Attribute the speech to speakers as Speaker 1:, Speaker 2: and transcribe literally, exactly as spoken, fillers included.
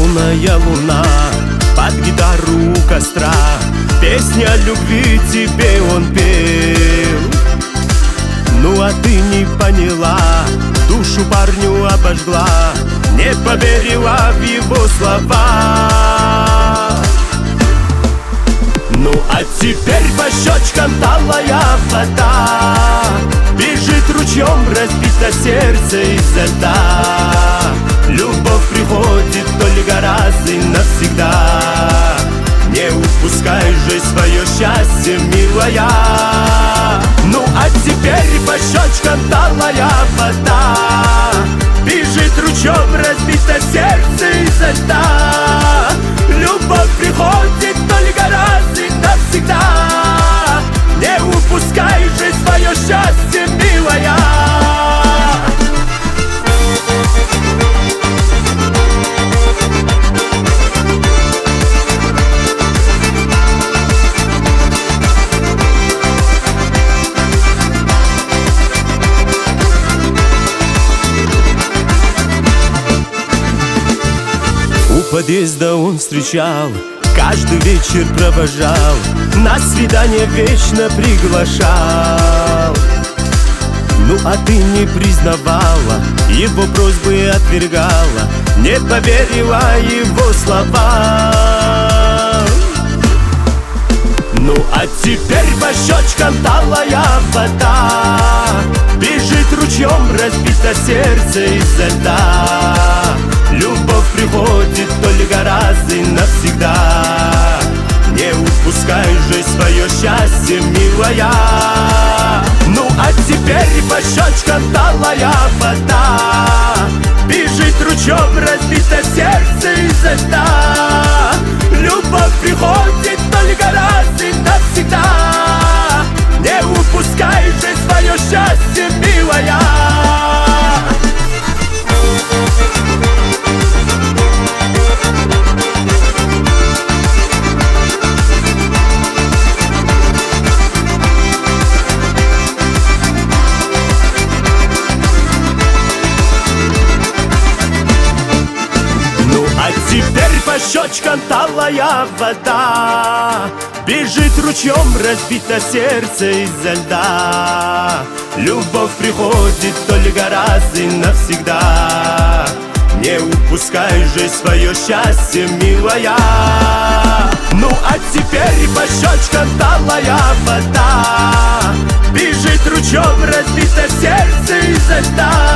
Speaker 1: полная луна, под гитару у костра песня о любви тебе он пел. Ну а ты не поняла, душу парню обожгла, не поверила в его слова. Ну а теперь по щечкам талая вода, бежит ручьем разбито сердце из-за льда. Любовь приходит только раз и навсегда, не упускай же свое счастье, милая. Ну а теперь по щечкам талая вода, бежит ручьем разбито сердце из-за льда. Любовь приходит только раз и навсегда, не упускай же свое счастье, милая. У подъезда он встречал, каждый вечер провожал, на свидание вечно приглашал. Ну а ты не признавала, его просьбы отвергала, не поверила его слова. Ну а теперь по щечкам талая вода, бежит ручьем разбито сердце из-за льда. Любовь приходит только раз и навсегда, не упускай же свое счастье, милая. Ну а теперь по щечкам талая вода, бежит ручьем разбито сердце из-за льда. Любовь приходит только раз и навсегда, не упускай же свое счастье, милая. Теперь по щечкам талая вода, бежит ручьем разбито сердце из-за льда. Любовь приходит только раз и навсегда, не упускай же свое счастье, милая. Ну а теперь по щечкам талая вода, бежит ручьем разбито сердце из-за льда.